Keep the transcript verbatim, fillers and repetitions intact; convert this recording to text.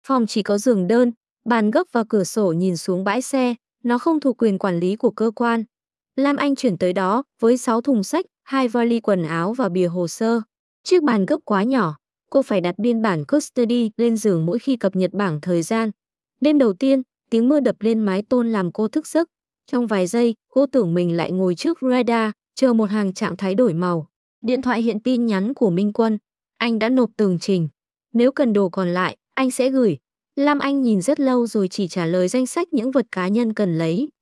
Phòng chỉ có giường đơn, bàn gấp và cửa sổ nhìn xuống bãi xe, nó không thuộc quyền quản lý của cơ quan. Lam Anh chuyển tới đó với sáu thùng sách, hai vali quần áo và bìa hồ sơ. Chiếc bàn gấp quá nhỏ, cô phải đặt biên bản custody lên giường mỗi khi cập nhật bảng thời gian. Đêm đầu tiên, tiếng mưa đập lên mái tôn làm cô thức giấc. Trong vài giây, cô tưởng mình lại ngồi trước radar, chờ một hàng trạng thái đổi màu. Điện thoại hiện tin nhắn của Minh Quân. Anh đã nộp tường trình. Nếu cần đồ còn lại, anh sẽ gửi. Lam Anh nhìn rất lâu rồi chỉ trả lời danh sách những vật cá nhân cần lấy.